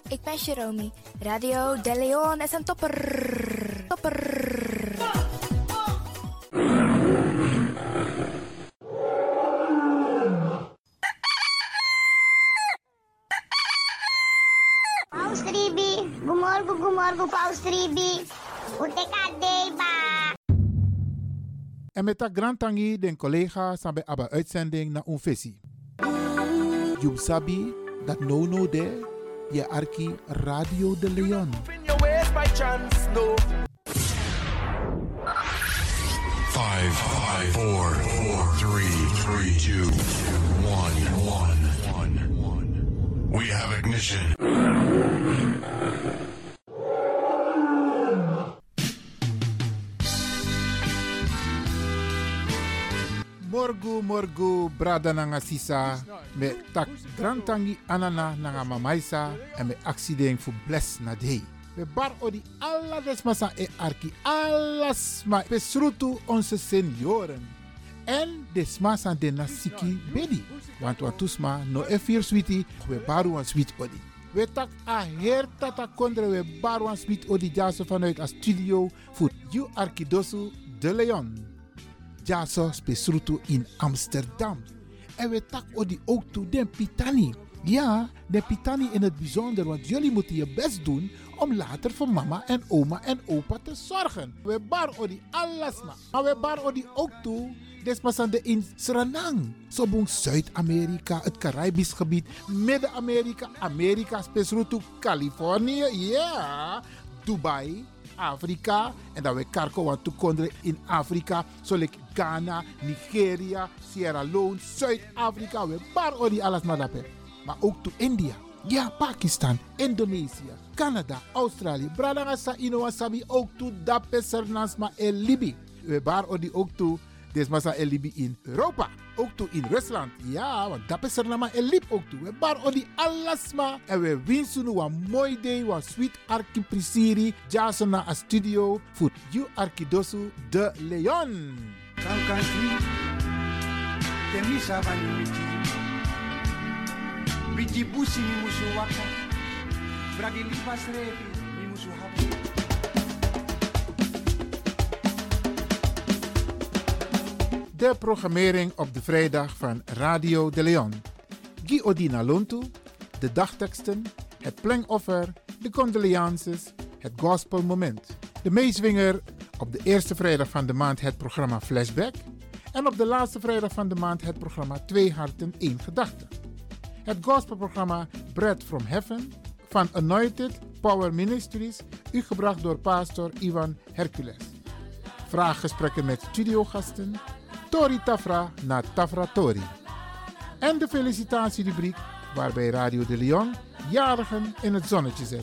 ik ben Jerome. Radio De Leon is een topper. Topper. Paus Ribi, gumorgo, Paus Ribi. En met dat grand tangi den collega sabe aba uitzending na unfesi. Jub sabi dat no de je arki Radio De Leon. 5, 4, 3, 2, 1. We have ignition. Morgu brada nanga sisa me tak grantangi anana nanga mamaisa en me accident fu bless na dei. We bar odi alla desmasa e arki alles ma besrutu onze senioren. En desmasa de nasiki bedi. Want watusma no e fir sweetie we baru an sweet odi. We tak a her tata kondre we baru an sweet odi jaso vanuit a studio fu you Arkidosu De Leon. Jaso spesrutu in Amsterdam. En we tak odi ook toe den pitani. Ja, de pitani in het bijzonder, want jullie moeten je best doen om later voor mama en oma en opa te zorgen. We bar odi alles maar we bar odi ook toe despasande in Suriname. Sobong Zuid-Amerika, het Caribisch gebied, Midden-Amerika, Amerika spesrutu, Californië, ja, Dubai, Afrika en dan we karko want toekonderen in Afrika, zoals Ghana, Nigeria, Sierra Leone, Zuid-Afrika, we bar odi alles maar daarbij. Maar ook to India, ja, Pakistan, Indonesië, Canada, Australië, Bradangasa, Inowasabi, ook to dape Sernansma en Libi. We bar odi ook to desmasa en Libi in Europa, ook to in Rusland. Ja, want dape Sernama en Lib ook to. We bar odi alasma en we winsunu wa mooi day, wa sweet arki prisiri, jasona a studio, voor you Arkidosu De Leon. Kankanswi, temisa vanimiti. Biti busi ni musu waka, bragi lipas revi ni musu hapu. De programmering op de vrijdag van Radio De Leon. Guy Odina Lontu, de dagteksten, het plengoffer, de condolences, het gospelmoment. De meezwinger op de eerste vrijdag van de maand het programma Flashback. En op de laatste vrijdag van de maand het programma Twee Harten, één Gedachte. Het gospelprogramma Bread from Heaven van Anointed Power Ministries, u gebracht door pastor Ivan Hercules. Vraaggesprekken met studiogasten, Tori Tafra na Tafra Tori. En de felicitatierubriek waarbij Radio De Leon jarigen in het zonnetje zet.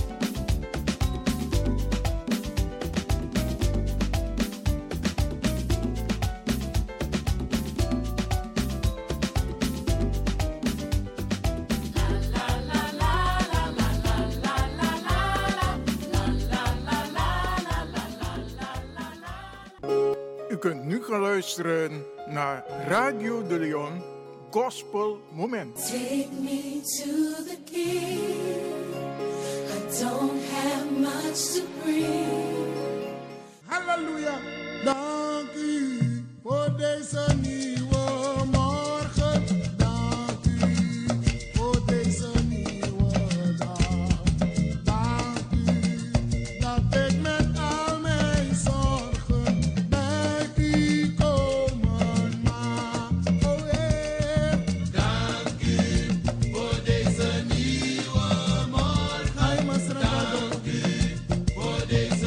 U kunt nu gaan luisteren naar Radio De Leon Gospel Moment. Take me to the King. I don't have much to bring. Halleluja! Dank u voor deze nieuwe morgen. Dank u voor deze nieuwe dag. Dank u dat ik met al mijn zorgen bij u komen mag. Oh yeah. Dank u voor deze nieuwe morgen. Dank u voor deze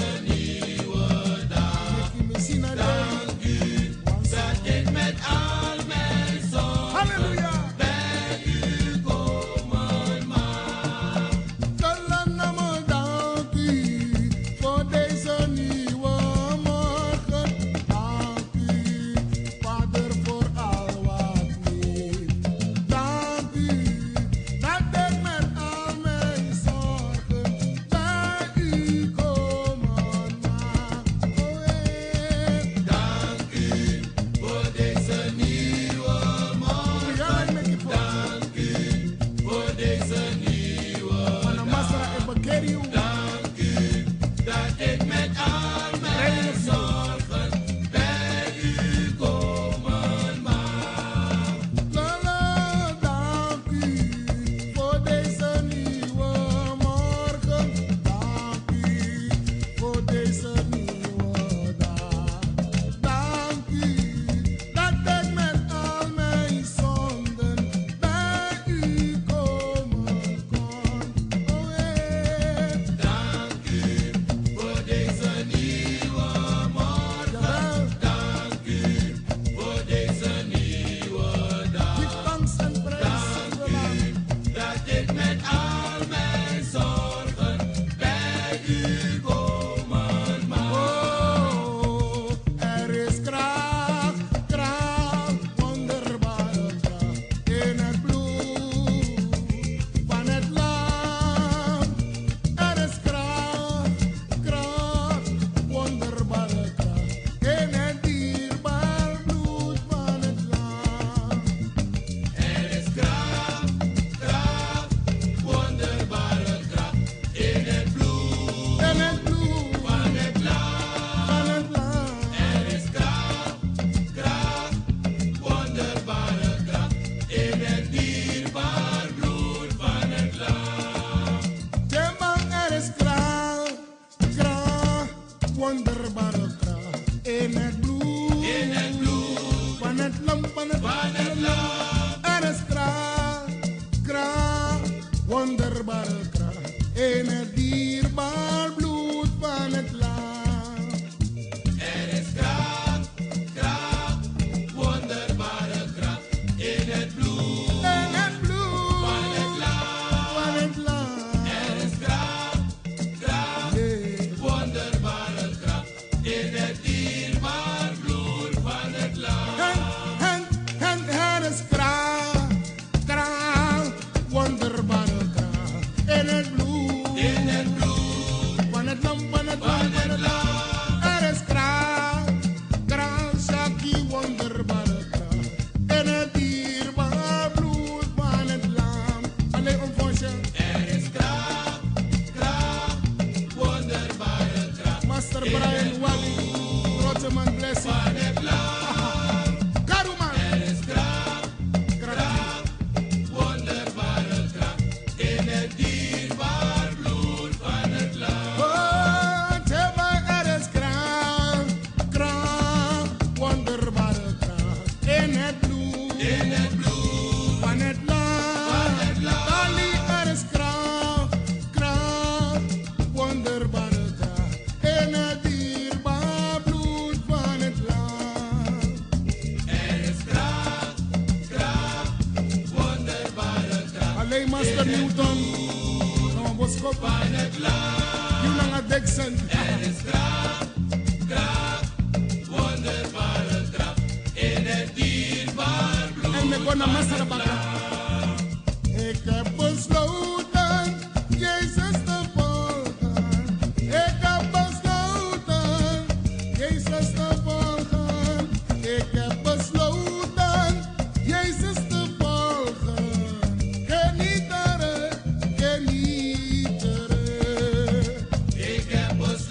Dank u dat ik met al mijn zorgen bij u komen mag. Dank u voor deze nieuwe morgen. Dank u voor deze nieuwe dag. Dank u dat ik met al mijn zonden bij u komen kon. Oh, Dank u voor deze nieuwe morgen. Dank u voor deze nieuwe dag. Dank u dat ik met al mijn zorgen bij u komen mag. oh, er is kracht, wonderbare kracht in het bloed van het lam. Er is kracht, wonderbare kracht in het dierbaar bloed van het lam. Er is kracht, wonderbare kracht in het bloed In het bloed van het lam. van het lam. Er is kracht, wonderbare kracht in het dierbaar bloed van het lam. Jemang, er is kracht, wonderbare kracht in het bloed van het lam, van het lam. Er is kracht, wonderbare kracht in het dierbaar bloed van het lam. Er is kracht, wonderbare kracht in het bloed In het bloed van het lam. van het lam. Er is kracht, wonderbare kracht in het dierbaar bloed van het lam. En er is kracht, wonderbare kracht in het bloed van het lam, van het lam, van het lam. Er is kracht, Shaki, wonderbare kracht in het dierbaar bloed van het lam. Alleen om voor je. Er is kracht, wonderbare kracht Master Brian Wally, Roteman Blessing. van het lam. Karuman. Er is kracht, wonderbare kracht in het dierbaar bloed van het lam. Oh, Teba, er is kracht, wonderbare kracht in het bloed van het lam. Ali, er is kracht, wonderbare kracht in het dierbaar bloed van het lam. Er is kracht, wonderbare kracht Alleen Master Newton, nou boskop van het lam. you lang a Dixon. Er is kracht, wonderbare kracht in het dierbaar bloed. En we gaan naar Master Bakka. Ik heb besloten Jezus te volgen. Ik heb besloten Jezus te volgen. Ik heb besloten Jezus te volgen. Genieteren, genieteren. Ik heb besloten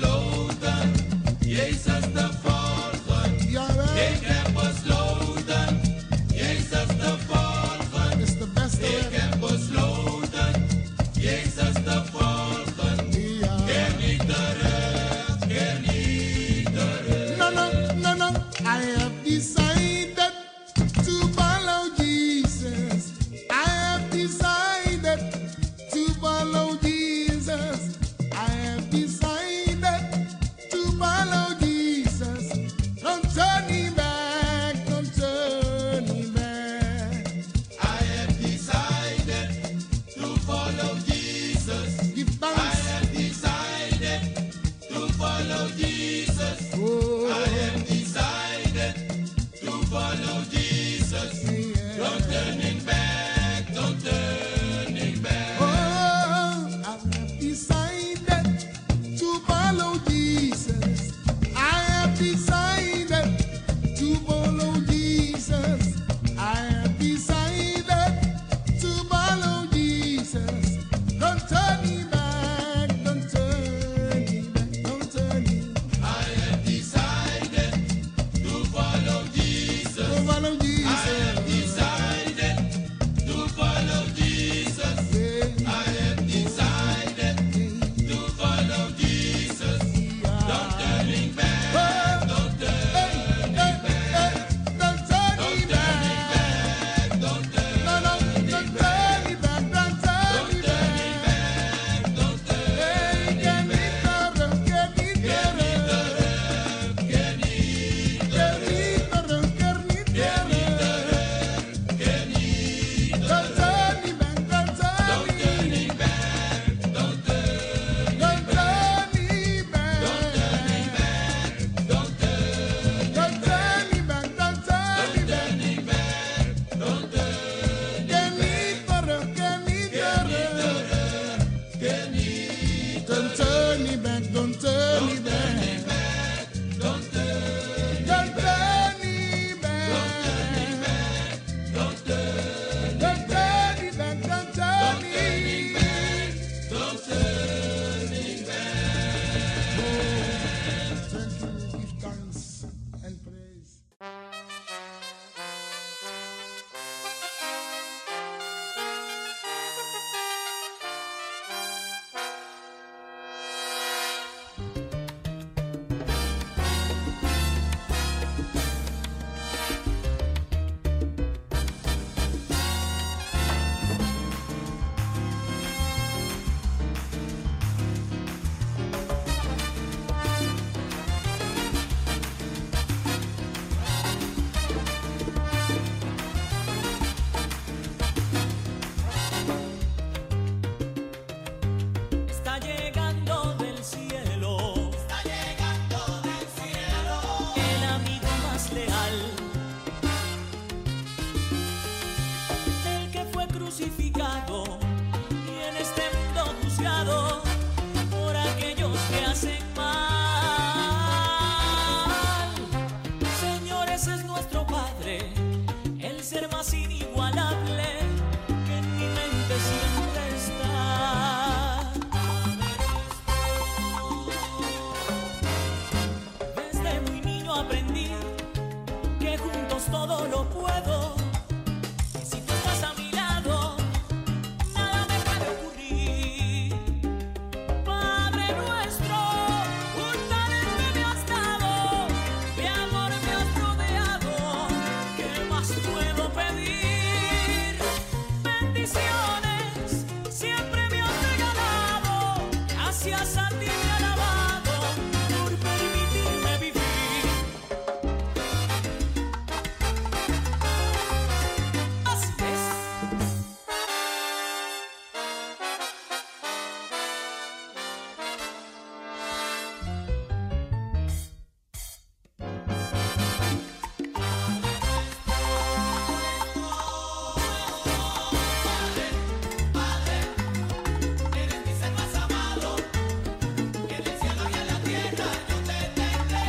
Don't turn me back, don't turn me back. Don't turn me back. Don't turn me back, don't turn me. Don't turn me back. Oh, thank you, give thanks and praise. Está llegando del cielo, el amigo más leal, el que fue crucificado y en este mundo juzgado por aquellos que hacen mal. Señor, ese es nuestro Padre, el ser más inigualable que en mi mente siempre está. Desde muy niño aprendí que juntos todo lo puedo, que si tú estás a mi lado, nada me puede ocurrir. Padre nuestro, un talento me has dado, de amor me has rodeado, ¿qué más puedo pedir? Bendiciones siempre me has regalado, gracias a ti me he alabado por permitirme vivir. Así es. Eres mi ser más amado, que en el cielo y en la tierra yo te tendré,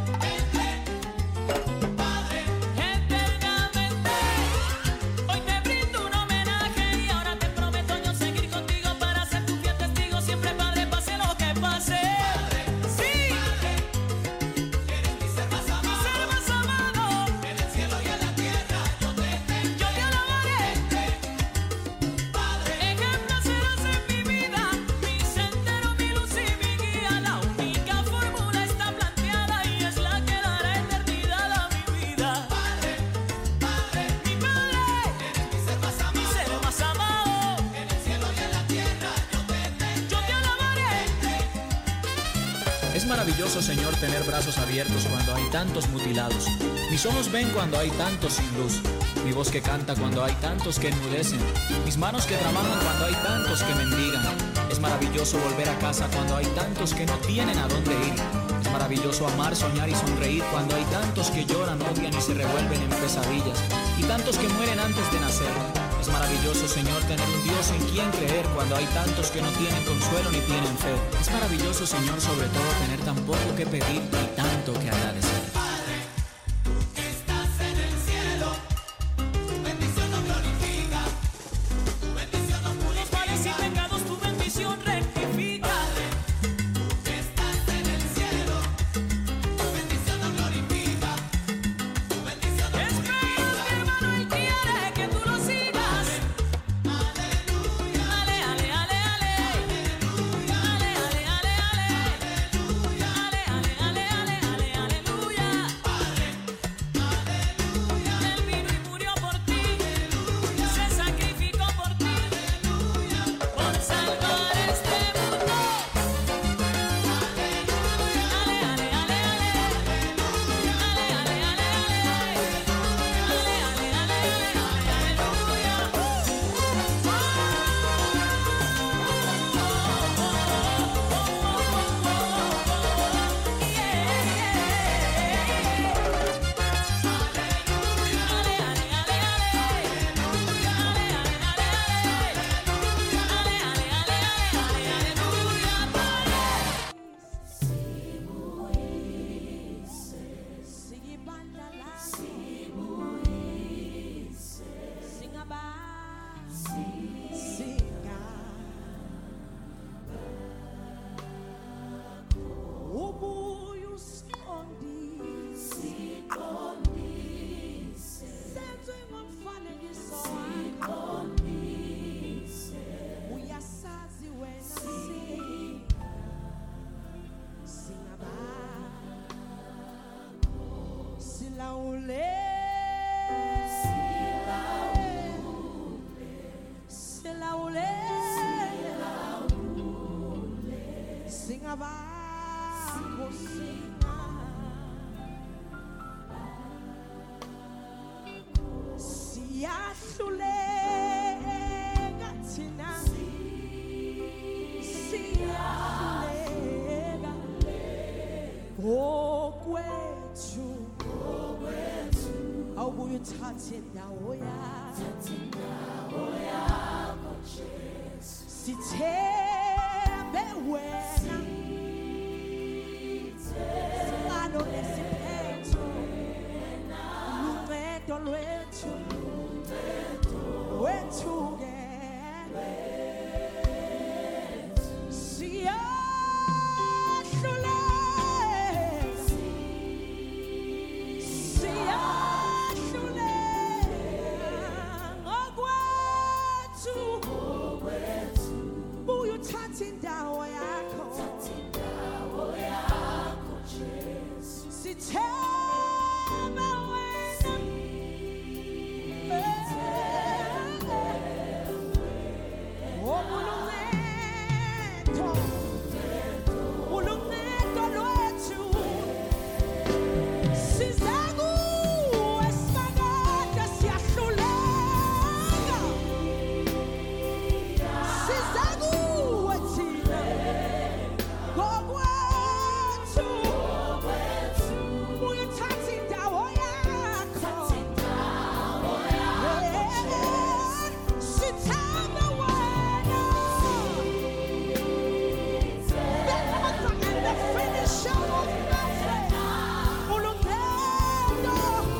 Padre, eternamente. Hoy te brindo un homenaje y ahora te prometo yo seguir contigo para ser tu fiel testigo siempre, Padre, pase lo que pase. Sí, eres mi ser más amado, en el cielo y en la tierra yo te alabaré. Padre, ejemplo serás en mi vida, mi sendero, mi luz y mi guía. La única fórmula está planteada y es la que dará eternidad a mi vida. Padre, mi Padre, eres mi ser más amado, en el cielo y en la tierra yo te alabaré. Es maravilloso, Señor, tener brazos abiertos cuando hay tantos mutilados. Mis ojos ven cuando hay tantos sin luz. Mi voz que canta cuando hay tantos que enmudecen. Mis manos que trabajan cuando hay tantos que mendigan. Es maravilloso volver a casa cuando hay tantos que no tienen a dónde ir. Es maravilloso amar, soñar y sonreír cuando hay tantos que lloran, odian y se revuelven en pesadillas. Y tantos que mueren antes de nacer. Es maravilloso, Señor, tener un Dios en quien creer cuando hay tantos que no tienen consuelo ni tienen fe. Es maravilloso, Señor, sobre todo tener tan poco que pedir y tanto que agradecer. Estás en el cielo, tu bendición nos glorifica, tu bendición nos purifica. Los males y pecados, tu bendición rectifica. Estás en el cielo, tu bendición nos glorifica, tu bendición nos purifica. Es mi hermano, él quiere que tú lo sigas. Aleluya, ale, ale, ale, ale. Aleluya, ale, ale, ale, ale. Aleluya, ale, ale, ale, ale, aleluya. bakho sina siyahluleka thina siyahluleka okwethu awubuye uthathe indawo yakho Jesu sithembe wena singalo nesiphetho luncedo lwethu wethu-ke indawo yakho Jesu sithemba wena uluncedo lwethu siza kuwe simakade siyahluleka siza kuwe thina ngokwethu uyithatha indawo yakho sithemba wena the author and the finisher of my faith uluncedo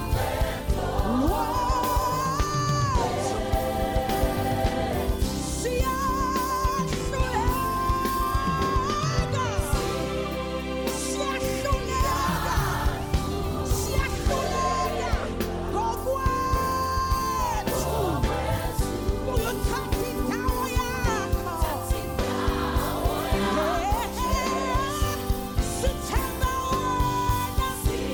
lwethu siyahluleka ngokwethu uyothatha indawo yakho sithemba wena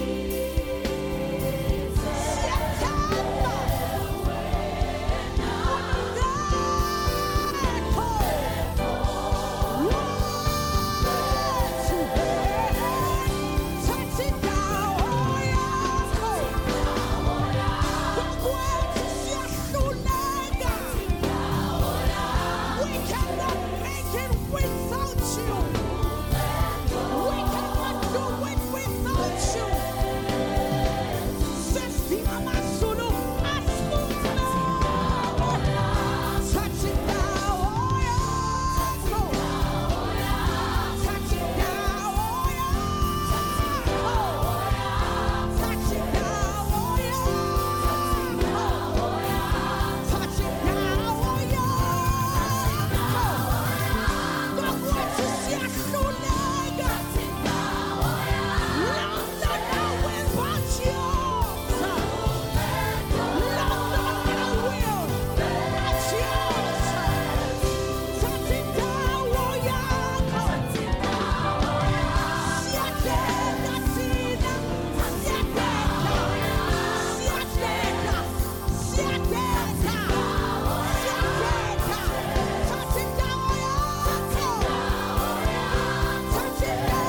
we cannot make it without you. We cannot do it without you. Sestima Masulu, Asmuna. Touch it now, oh yeah. Touch it now, oh yeah. Touch it now, oh yeah. Touch it now, oh yeah. Ngokwethu siyahluleka. London will but yours. London will but yours. Touch it now, oh yakho. Siyadeka thina. Siyadeka. Siyadeka. Touch it now, oh yakho. Touch it now,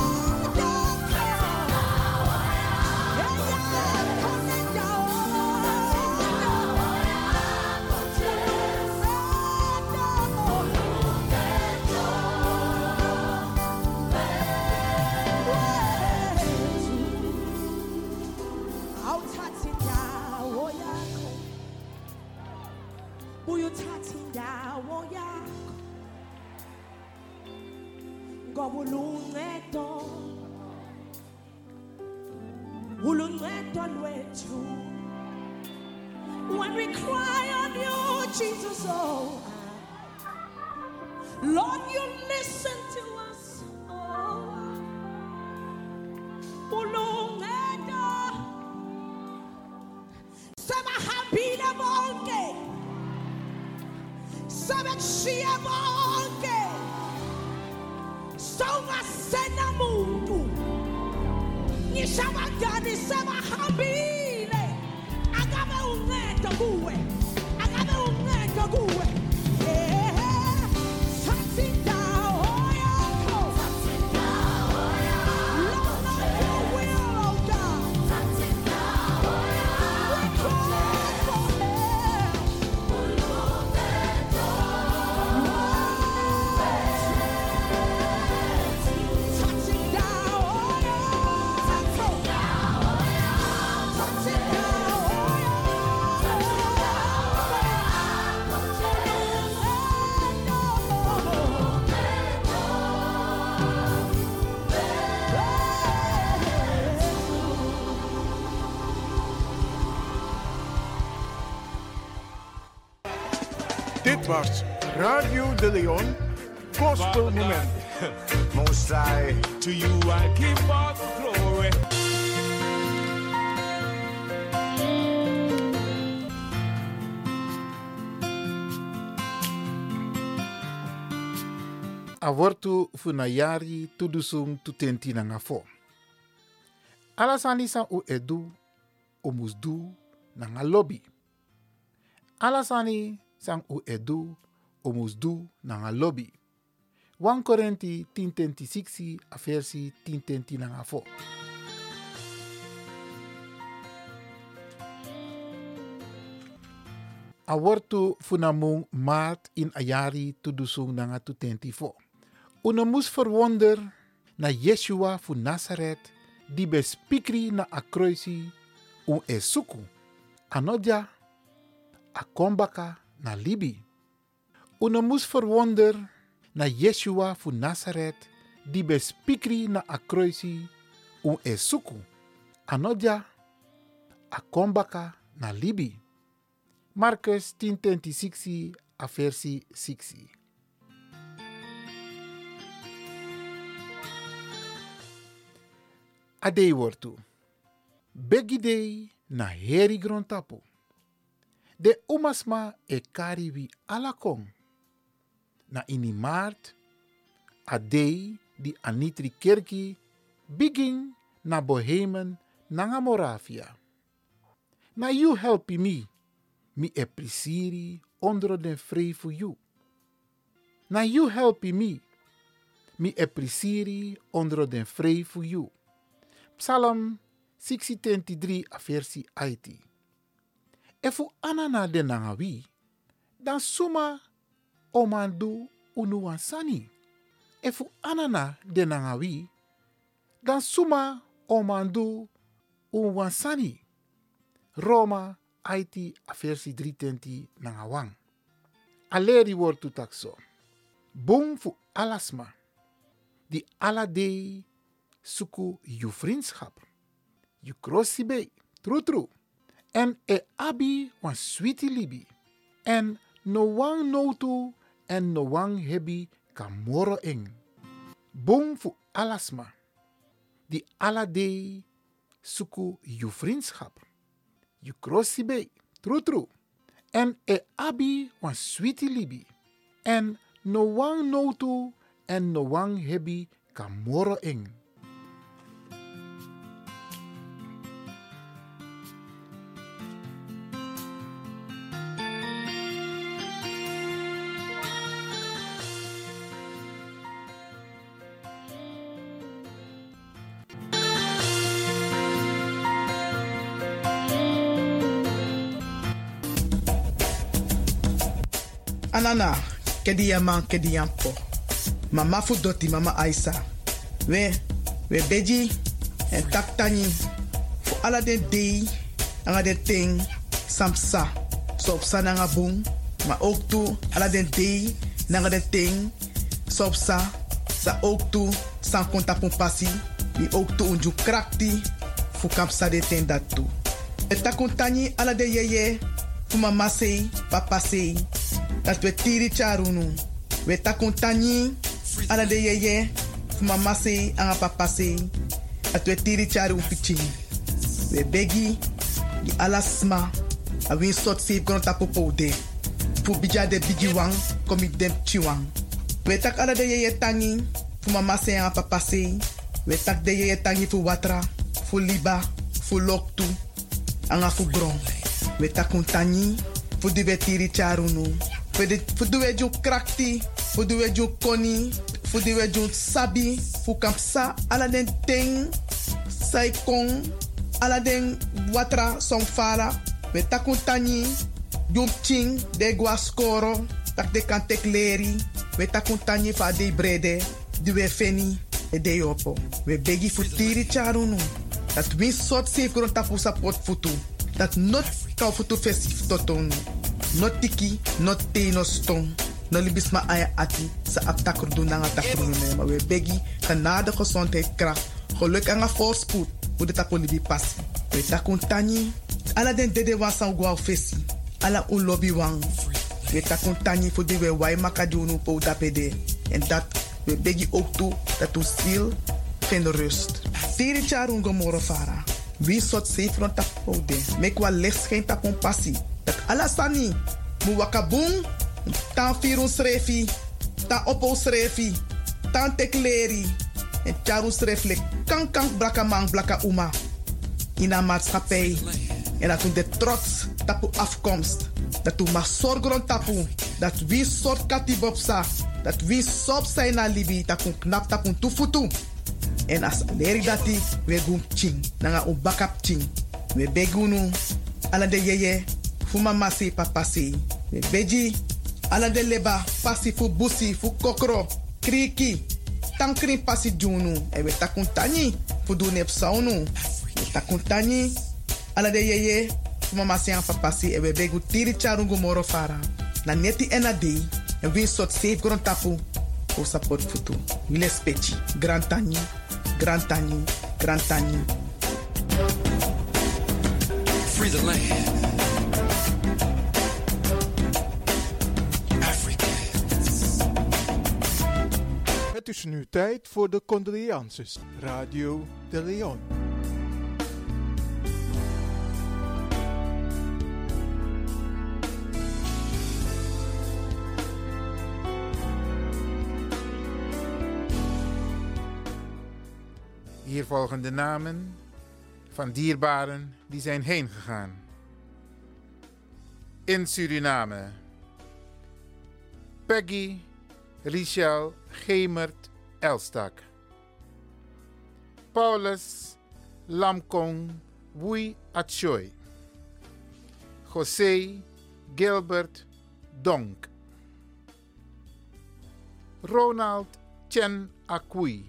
awuthatha indawo yakho uyuthatha indawo yakho ngoba uluncedo lwethu when we cry on you Jesus oh Lord you listen to us oh uluncedo sebahambile bonke sebekushiye bonke sowungasena muntu ngisho abangani sebahambile akabe uncedo kuwe akabe uncedo kuwe thatha indawo yakho was Radio de Leon Gospel Moment. Most High, to you I give all the glory. Avortu funayari tudusung tutenti na ngafo. Alasani san u edu omusdu na nga lobby. Alasani san u edu omusdu na nga lobby. 1 Korinti 10:26 a versi 10:10 na ngafo. Avortu funamung maat in ayari tudusung na nga tutentifo. Una moest verwonder na Yeshua van Nazareth die bespikri na akroisi esuku. Anodja akombaka na libi. Una moest verwonder na Yeshua van Nazareth die bespikri na akroisi esuku. Anodja akombaka na libi. Marcus 10:26 a versi 6. Adei wortu. Begidei na heri grontapu. De umasma e kariwi alakong. Na ini maart, adei di anitri kerki begin na Bohemen nanga Moravia. Na you helpi me, mi e prisiri onder den vrei voor you. Na you helpi me, mi e prisiri onder den vrei voor you. Psalm 63 a versi 8. Efu anana de nangawi, dan suma omandu unuansani. Efu anana de nangawi, dan suma omandu unuansani. Roma 8 a versi 320 nangawang. Aleri wortu takso. Bung fu alasma. Die aladei suku je vriendschap. Je krossibe, true. En e abi wan sweetie libi. En no wang notu en no wang hebi kamoro eng. Bong fu alasma. Die aladei suku je vriendschap. Je krossibe, true. En e abi wan sweetie libi. En no wang notu en no wang hebi kamoro eng. Anana, kediyaman kediyampo. Mama fu doti mama Aisa. We beji en taktani. Fu ala den dei, anga den ting, samsa. Sopsa nanga bung, ma ook tu ala den dei, nanga den ting, sopsa. Sa ook tu, san konta pun pasi. Mi ook tu unju krakti, fu kampsa de ten dat tu. Eta kontani ala de yeye, fu mama sei, papa sei. Dat we tiri charunu. We takuntani ala de yeye. Mama se anga papa se. Dat we tiri charu pichi. We begi di alasma. A win sot safe grond popo de. Fu bija de bigi wang. Komi dem chiwang. We tak ala de yeye tangi. Fu mama se anga papa se. We tak de yeye tangi fu watra. Fu liba. Fu loktu. Anga fu gron. We takuntani. Fu di we tiri charunu. Fu duwe jun krakti, fu duwe jun koni, fu duwe jun sabi, fu kampsa ala den ting, saikong, ala den watra som fala, we takuntani, jun ching, de guascoro, tak de kantek leri, we takuntani fa de brede, duwe feni, e de yopo. We begi fu tiri charunu, dat win sot safe grond tapu sapot futu, dat not kau futu festif totonu. Not tiki, not te, no stong. No libisma aya ati. Sa aptakur doen na takur doen. Maar we begi genade, gezondheid, kracht. Geluk en voorspoed. Hoe de tapu libi passi. We takun tani. Ala den dede wan san guau fesi. Ala un lobby wang. We takuntani voor die we wai makadunu po dapede. En dat we begi ook toe dat uw ziel vindt rust. Tiri charungo morofara. Wie soort zeefron tapode. Mek wa licht schijnt tapon passie. Dat alasani. Mu wakabung. Tan firun srefi. Tan opo srefi. Tan tekleri. En charu sreflek. Kankan blaka man blaka uma. In een maatschappij. En dat we de trots tapu afkomst. Dat we maar zorgen tapu. Dat we soort katibopsa. Dat we sop zijn na libi. Dat we knap tapu tufutu. En als leri dati we gum ching. Nanga u bakap ching. We begunu. Ala de yeye. Fu mama se papa se. We beji. Ala de leba. Pasi fu busi. Fu kokro. Kriki. Tankrin pasi junu. En we takuntani. Fu du nep saunu. We takuntani. Ala de yeye. Fu mama se an papa se. En we begu tiri charungu moro fara. Na neti ena dei. En we sot safe grond tapu. O support futu. Wile speci. Grand tani. Grand tani. Grand tani. Free the land. Het is nu tijd voor de condolences. Radio de Leon. Hier volgen de namen van dierbaren die zijn heen gegaan. In Suriname: Peggy Richel Gemert Elstak. Paulus Lamkong Wui Atshoy. José Gilbert Donk. Ronald Chen Akui.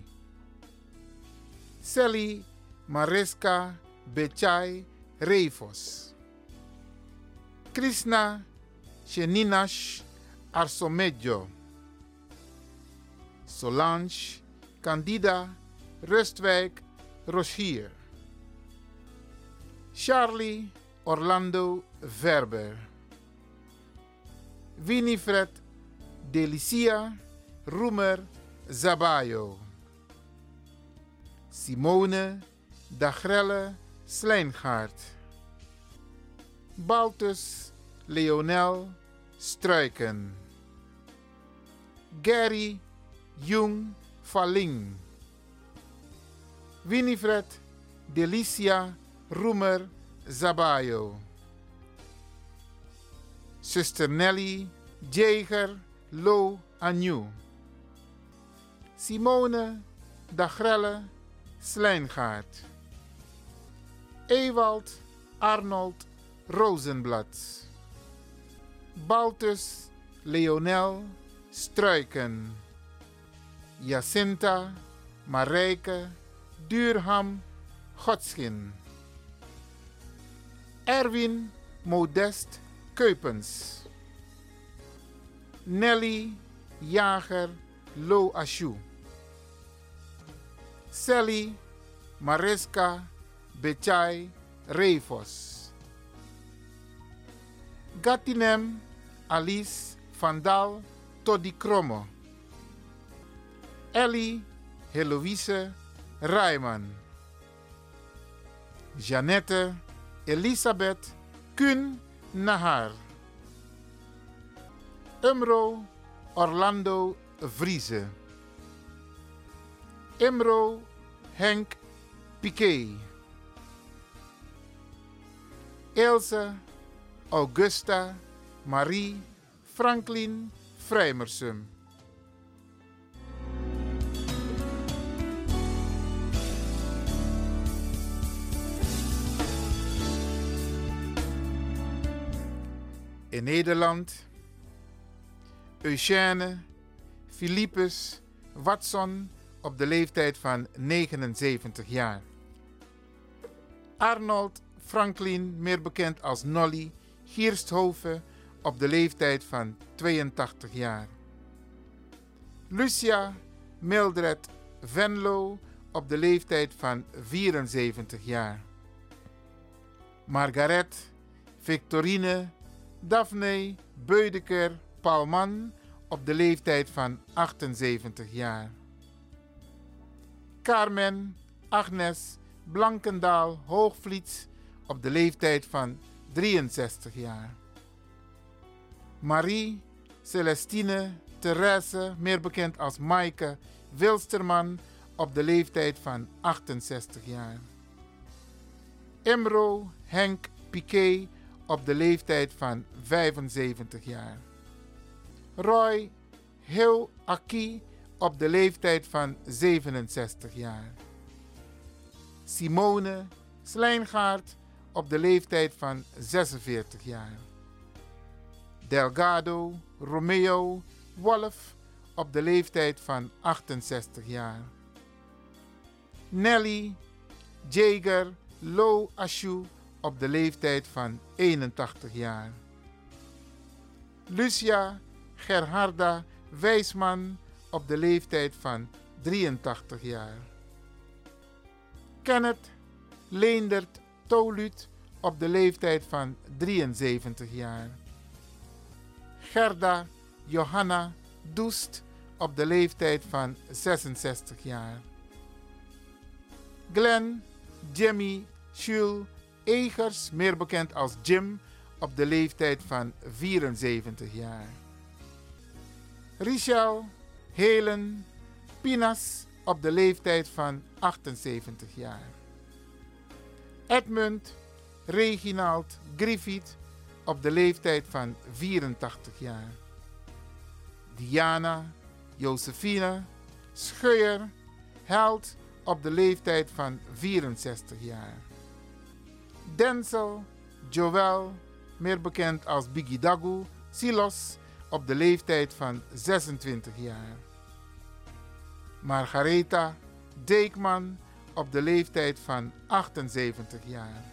Sally Mariska Bechai Reifos. Krishna Sheninash Arsomejo. Solange Candida Rustwijk Rochier. Charlie Orlando Verber. Winifred Delicia Roemer Zabayo. Simone Dagrelle Slijngaard. Baltus Leonel Struiken. Gary Jung Valing. Winifred Delicia Roemer Zabayo. Zuster Nelly Jager Lo Anju. Simone Dagrelle Slijngaard. Ewald Arnold Rozenblad. Baltus Leonel Struiken. Jacinta Marijke Duurham Godschin. Erwin Modest Keupens. Nelly Jager Lo Ashu. Sally Mariska Bechai Reifos. Gatinem Alice Vandal Toddy Kromo. Ellie Heloïse Rijman. Jeannette Elisabeth Kun Nahar. Umro Orlando Vrieze. Imro Henk Piquet. Ilse Augusta Marie Franklin Vrijmersum. In Nederland: Eugène Philippus Watson op de leeftijd van 79 jaar. Arnold Franklin, meer bekend als Nolly Giersthoven, op de leeftijd van 82 jaar. Lucia Mildred Venlo op de leeftijd van 74 jaar. Margaret Victorine Daphne Beudeker Palman op de leeftijd van 78 jaar. Carmen Agnes Blankendaal Hoogvliets op de leeftijd van 63 jaar. Marie Celestine Therese, meer bekend als Maaike Wilsterman, op de leeftijd van 68 jaar. Imro Henk Piquet op de leeftijd van 75 jaar. Roy Heel Aki op de leeftijd van 67 jaar. Simone Slijngaard op de leeftijd van 46 jaar. Delgado Romeo Wolf op de leeftijd van 68 jaar. Nelly Jager Lo Ashu op de leeftijd van 81 jaar. Lucia Gerharda Wijsman op de leeftijd van 83 jaar. Kenneth Leendert Toluut op de leeftijd van 73 jaar. Gerda Johanna Doest op de leeftijd van 66 jaar. Glenn Jimmy Jules Egers, meer bekend als Jim, op de leeftijd van 74 jaar. Richel Helen Pinas op de leeftijd van 78 jaar. Edmund Reginald Griffith op de leeftijd van 84 jaar. Diana Josephine Scheuer Held op de leeftijd van 64 jaar. Denzel Joel, meer bekend als Biggie Dagu Silos, op de leeftijd van 26 jaar. Margaretha Deekman op de leeftijd van 78 jaar.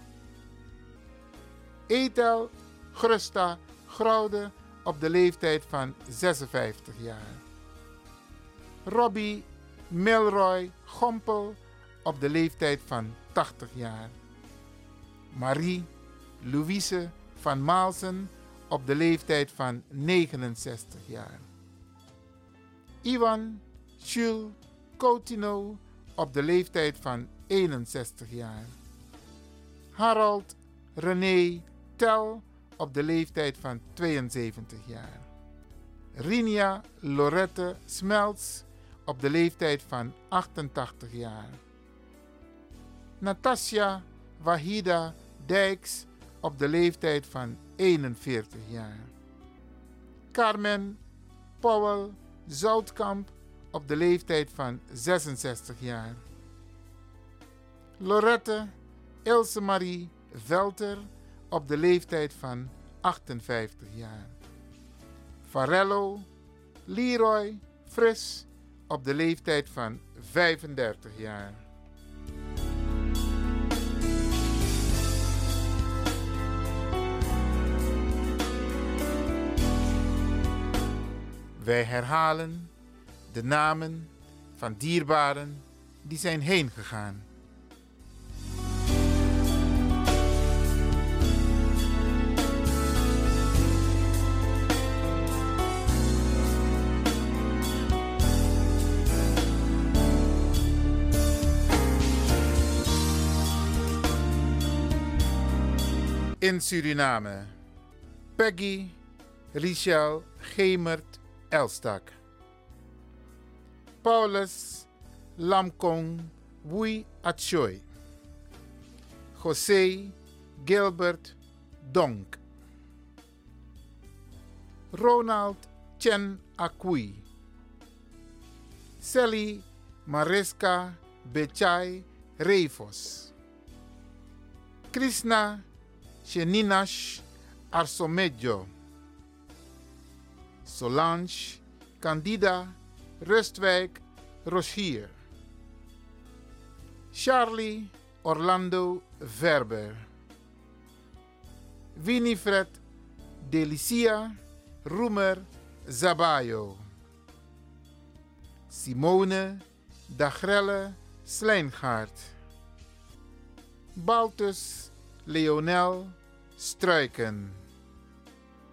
Ethel Grusta Graude op de leeftijd van 56 jaar. Robbie Milroy Gompel op de leeftijd van 80 jaar. Marie Louise van Maalsen op de leeftijd van 69 jaar. Ivan Jules Coutinho op de leeftijd van 61 jaar. Harold René Tel op de leeftijd van 72 jaar. Rinia Lorette Smelts op de leeftijd van 88 jaar. Natasja Wahida Dijks op de leeftijd van 41 jaar. Carmen Powell Zoutkamp op de leeftijd van 66 jaar. Lorette Ilse Marie Velter op de leeftijd van 58 jaar. Farello Leroy Fris op de leeftijd van 35 jaar. Wij herhalen de namen van dierbaren die zijn heen gegaan. In Suriname: Peggy Richel Gemert Elstak. Paulus Lamkong Wui Atchoy. José Gilbert Donk. Ronald Chen Akui. Sally Mariska Bechay Reifos. Krishna Sheninash Arsomejo. Solange Candida Rustwijk Rochier. Charlie Orlando Verber. Winifred Delicia Roemer Zabayo. Simone Dagrelle Slijngaard. Baltus Leonel Struiken.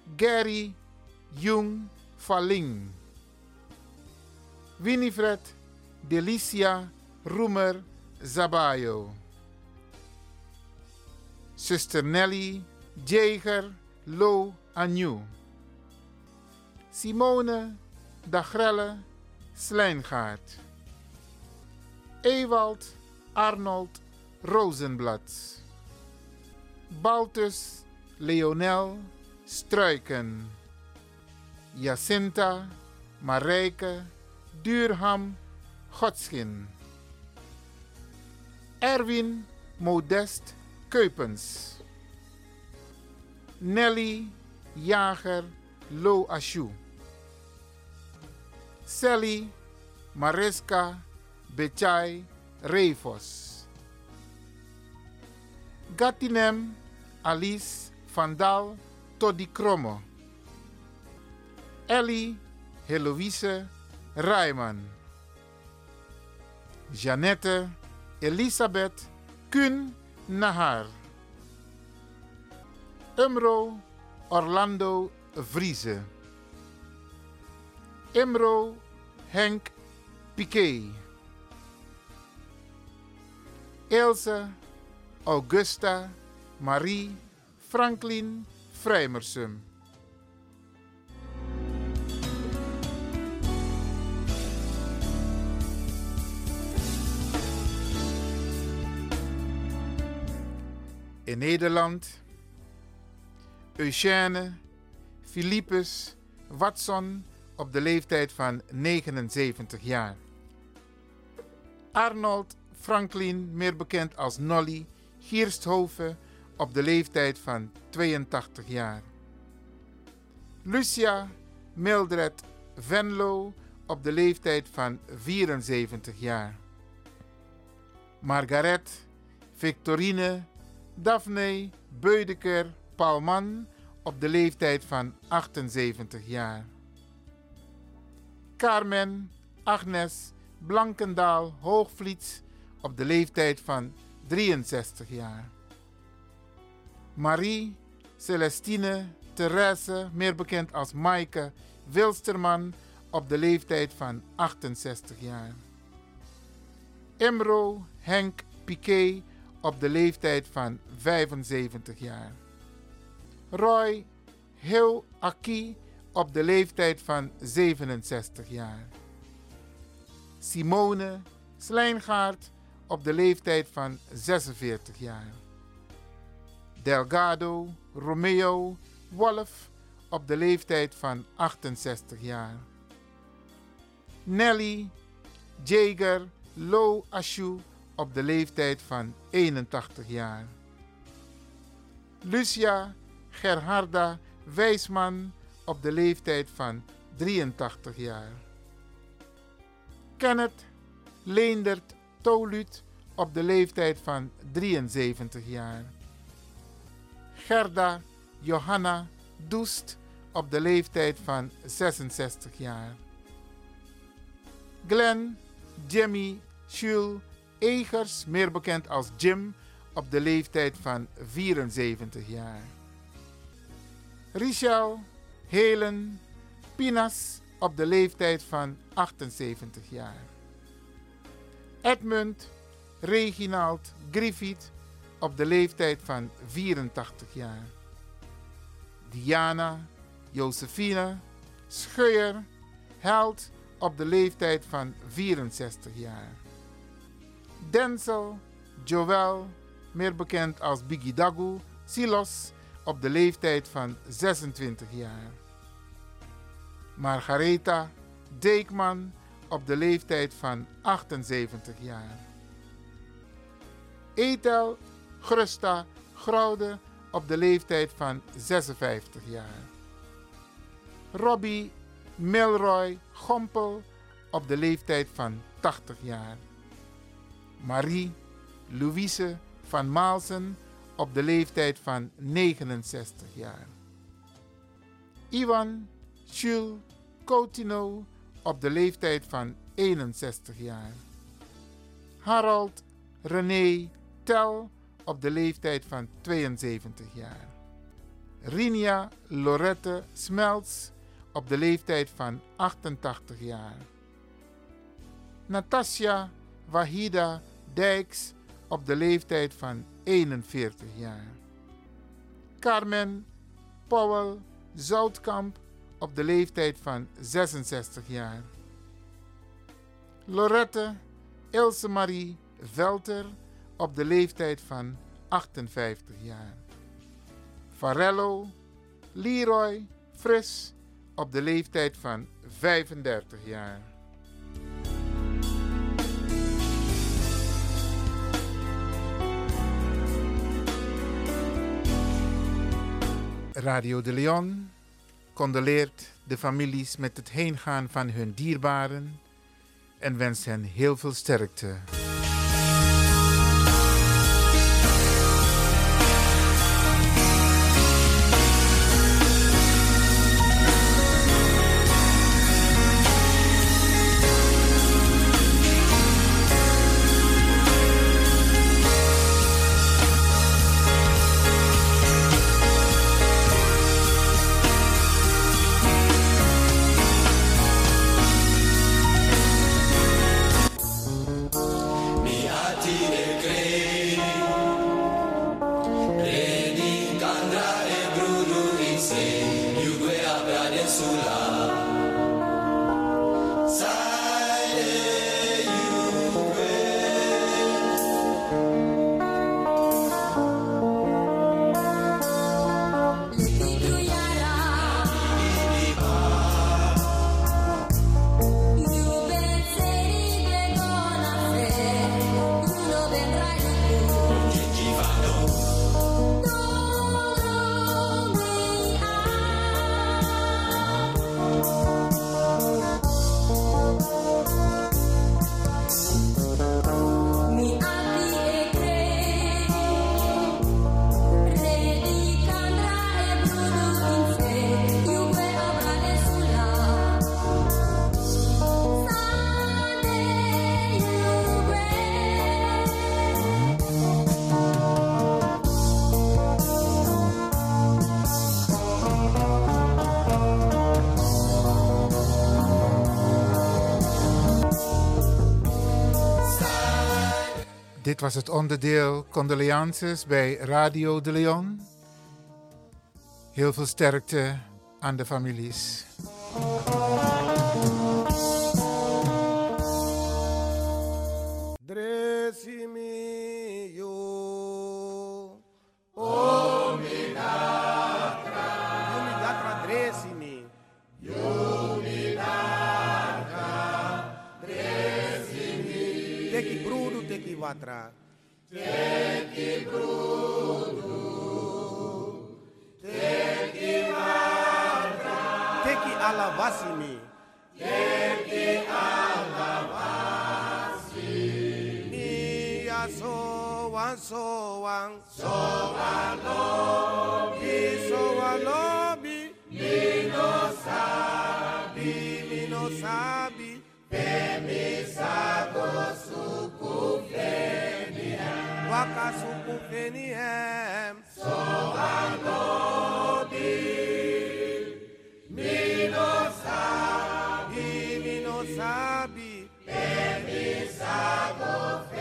Gary Jung Valing. Winifred Delicia Roemer Zabayo. Zuster Nelly Jager Lo Anju. Simone Dagrelle Slijngaard. Ewald Arnold Rozenblad. Baltus Leonel Struiken. Jacinta Marijke Duurham Godschin. Erwin Modest Keupens. Nelly Jager Lo Ashu. Sally Mariska Becai Revos. Gatinem Alice Vandal Toddy Kromme. Ellie Heloïse Rijman. Jeannette Elisabeth Kun Nahar. Umro Orlando Vrieze. Imro Henk Piquet. Ilse Augusta Marie Franklin Vrijmersum. In Nederland Eugène Philippus Watson op de leeftijd van 79 jaar. Arnold Franklin, meer bekend als Nolly Giersthoven, op de leeftijd van 82 jaar. Lucia Mildred Venlo op de leeftijd van 74 jaar. Margaret Victorine Daphne Beudeker Palman op de leeftijd van 78 jaar. Carmen Agnes Blankendaal Hoogvliets op de leeftijd van 63 jaar. Marie Celestine Therese, meer bekend als Maaike Wilsterman, op de leeftijd van 68 jaar. Imro Henk Piquet op de leeftijd van 75 jaar. Roy Heel Aki op de leeftijd van 67 jaar. Simone Slijngaard op de leeftijd van 46 jaar. Delgado Romeo Wolf op de leeftijd van 68 jaar. Nelly Jager Lo Ashu op de leeftijd van 81 jaar. Lucia Gerharda Wijsman op de leeftijd van 83 jaar. Kenneth Leendert Toluut op de leeftijd van 73 jaar. Gerda Johanna Doest op de leeftijd van 66 jaar. Glenn Jimmy Jules Egers, meer bekend als Jim, op de leeftijd van 74 jaar. Richel Helen Pinas op de leeftijd van 78 jaar. Edmund Reginald Griffith op de leeftijd van 84 jaar. Diana Josephine Scheuer Held op de leeftijd van 64 jaar. Denzel Joel, meer bekend als Biggie Dagu Silos, op de leeftijd van 26 jaar. Margaretha Deekman op de leeftijd van 78 jaar. Ethel Grusta Graude op de leeftijd van 56 jaar. Robbie Milroy Gompel op de leeftijd van 80 jaar. Marie Louise van Maalsen op de leeftijd van 69 jaar. Ivan Jules Coutinho op de leeftijd van 61 jaar. Harold René Tel op de leeftijd van 72 jaar. Rinia Lorette Smelts op de leeftijd van 88 jaar. Natasja Wahida Dijks op de leeftijd van 41 jaar. Carmen Powell Zoutkamp op de leeftijd van 66 jaar. Lorette Ilse Marie Velter op de leeftijd van 58 jaar. Farello Leroy Fris op de leeftijd van 35 jaar. Radio de Leon condoleert de families met het heengaan van hun dierbaren en wenst hen heel veel sterkte. Dit was het onderdeel Condoleances bij Radio de Leon. Heel veel sterkte aan de families. Dresimi yo, Ominatra, Yominatra dresimi, Yominatra dresimi, teki brudu teki vatra, teki brudu, teki vatra, teki alavasimi, teki alavasimi, soan soan, soan lobi, soan lobi, mino sabi, pemisago suku feniem, waka suku feniem, soan lobi, mino sabi, pemisago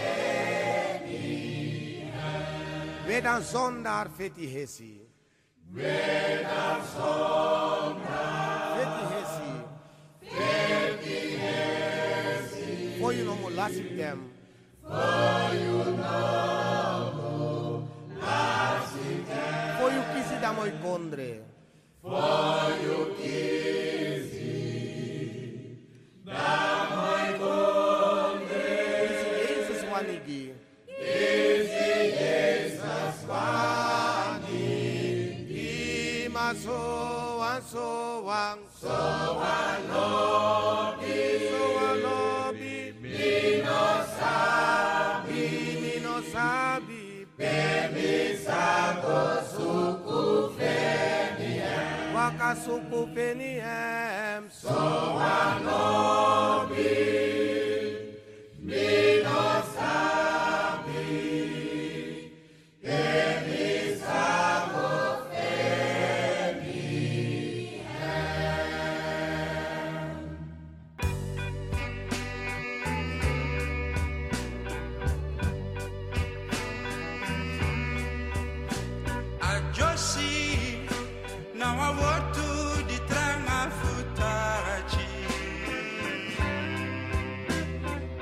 feniem. Dan zondaar feti hesi. Dan zondaar feti hesi. Feti hesi. For you no more lasik them. For you no more lasik them. For you kisi da moi kondre. For you kisi da moi kondre. Kisi Jesus wanigi. Kisi Jesus wani. Ima soan soan. Soan lobi. Soan lobi. Mino sabi. Pemisago suku feniem. Waka suku feniem. Soan lobi. Mino sabi. Pemisago feniem.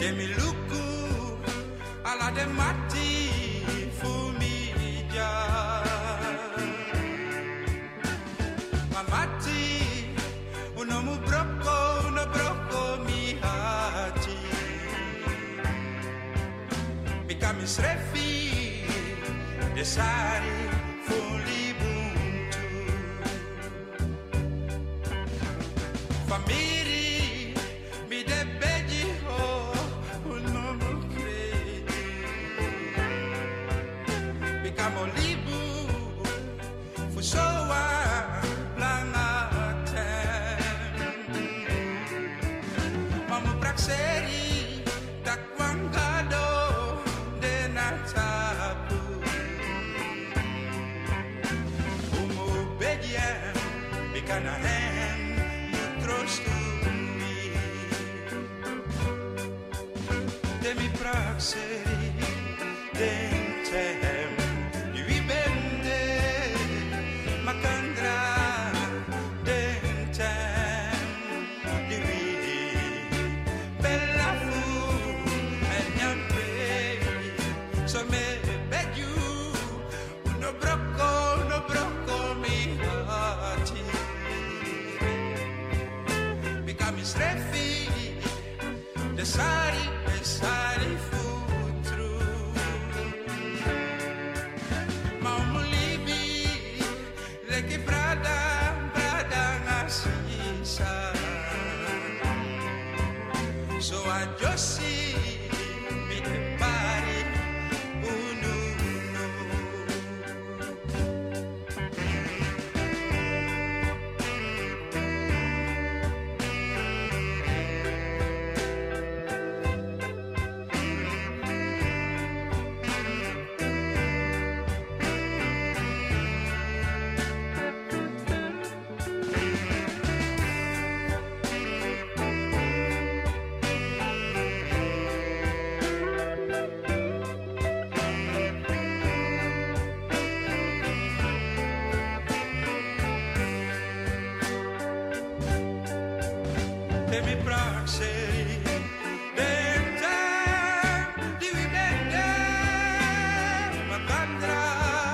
Demi luku ala de mati fumija. Mamati uno brocco mi hati. Become srefi desari fulibuntu. Famiri mi de beji ho uno credi. Become libu fusoa plangatem. Mamu prakseri takwangado de natapu. Umu bediem bikana hen mutrostumi. Demi prakseri dentem divibende makandra dentem divi bella fu e nyampe so me beju no brocco mi hati become strefi desari futru maulibi leki brada ngasisa so I just see me the body unu. Demi prakseri dentem divibende makandra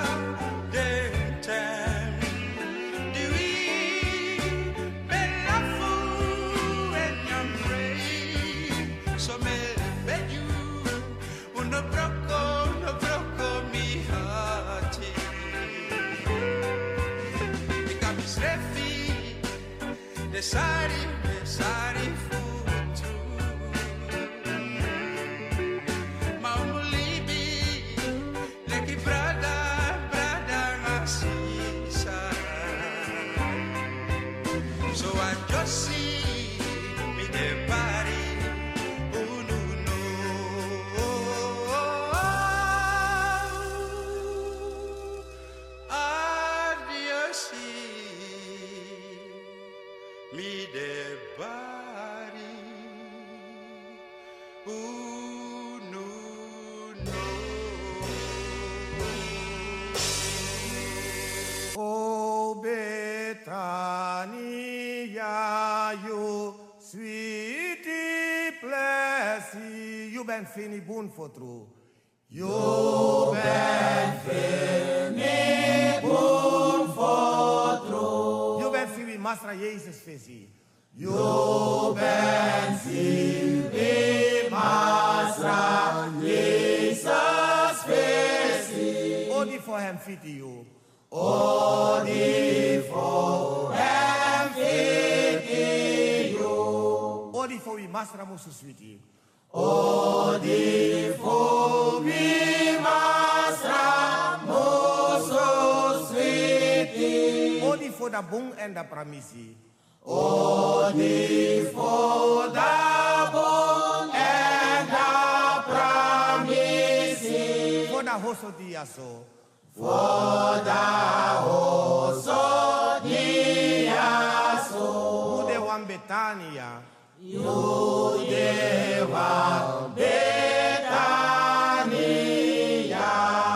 dentem divi bella fu e nyamrei so me beju uno brocco mi hati become srefi desari futru maulibi leki brada ngasisa so I just see me the body unu no. Adios me the body unu no. Oh Betania, you sweetie plessie, you ben fini boon for true. You ben fini boon for true. You ben fini Master Jezus visie. You ben fini Master Jesus visie. Odi for him fiti you. Odi for him fiti you. Odi for we Master Musu sweetie. Odi for we Master Musu sweetie. Odi for the bung and the pramisi. Odi for the bung and the pramisi. For the hoso diaso. For the hoso diaso. Ude wan Betania. You wan Betania.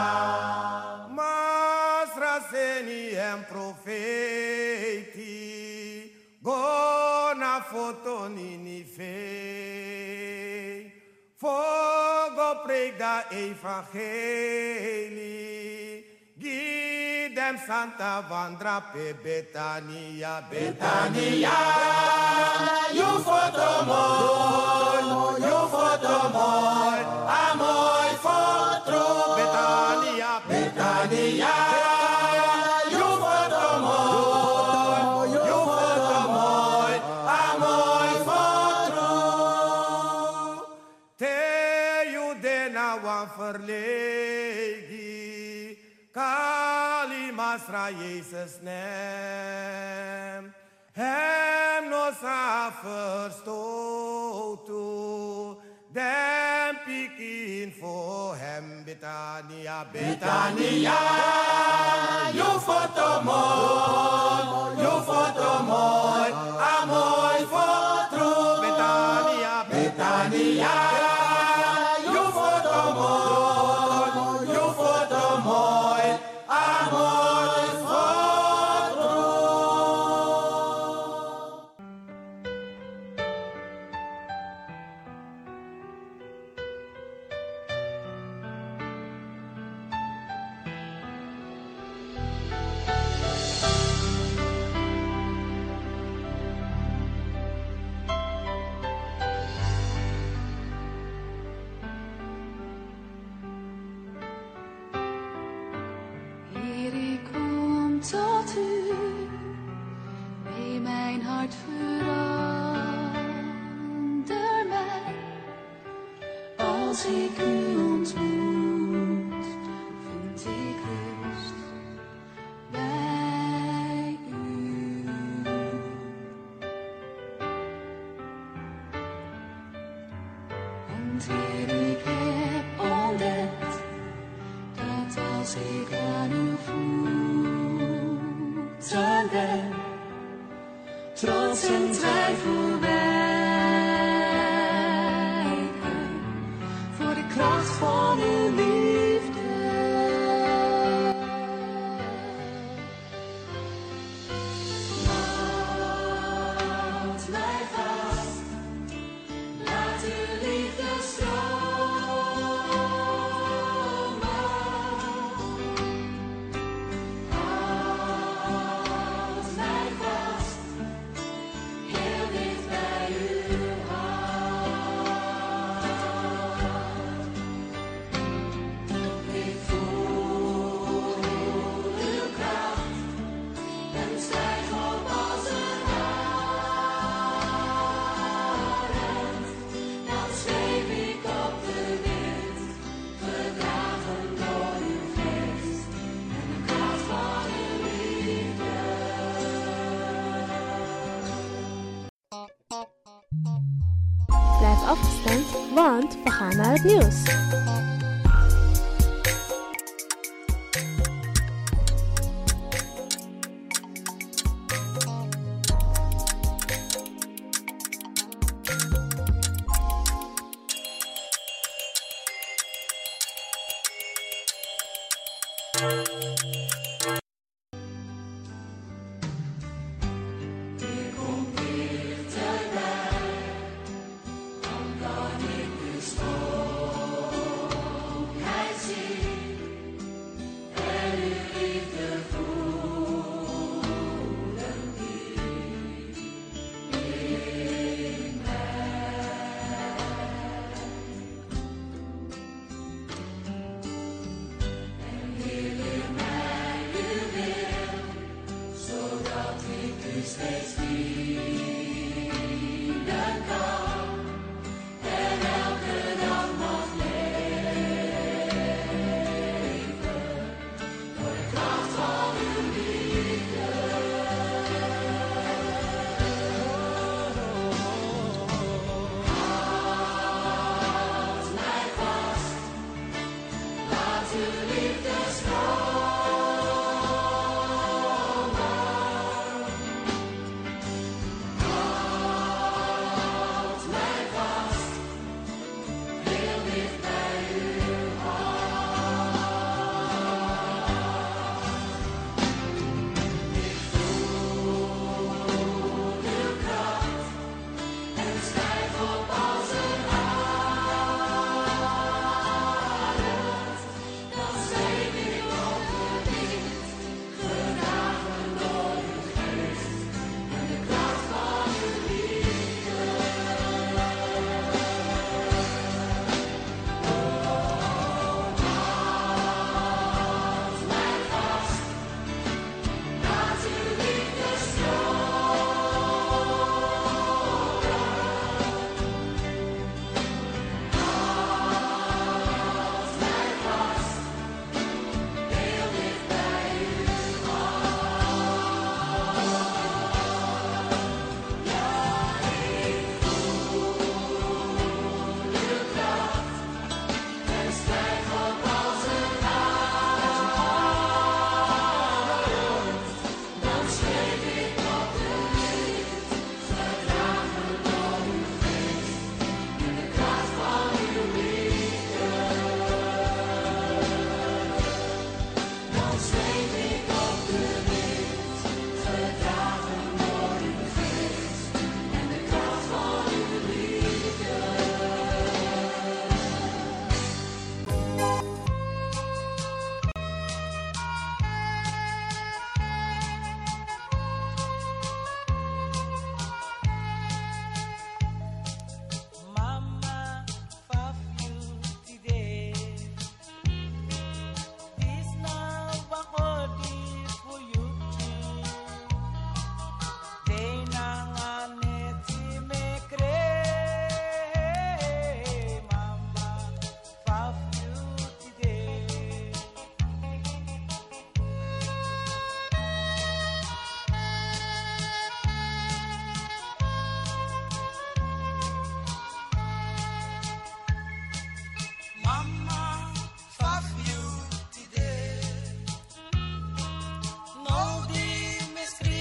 Masra seni en profeti. Gona foto nini fe. preek da evangelie. Give them Santa Vandra pe Betania, Betania. You foto mooi, you foto mooi. A mooi foto, Betania, Betania. You foto mooi, you foto mooi. A mooi foto. Te you dena wan verlegi. Kali masra Jezus nem. Hem nos ha verstoten. Dem pikin voor hem Betania, Betania. You foto mooi, you foto mooi. A mooi foto, Betania, Betania. You foto mooi, you foto mooi. A mooi foto. Heer, ik kom tot u, mee mijn hart verander mij. Als ik u ontmoet, vind ik rust bij u. Want Heer, ik heb ontdekt dat als ik aan uw voeten ben, trots en twijfel wijken voor de kracht van uw liefde. Houd mij vast, laat uw liefde stromen. Houd mij vast, heel dicht bij uw hart. Ik voel uw kracht en stijg op als een arend. Dan zweef ik op de wind, gedragen door uw geest en de kracht van uw liefde. Blijf afgestemd, want we gaan naar het nieuws.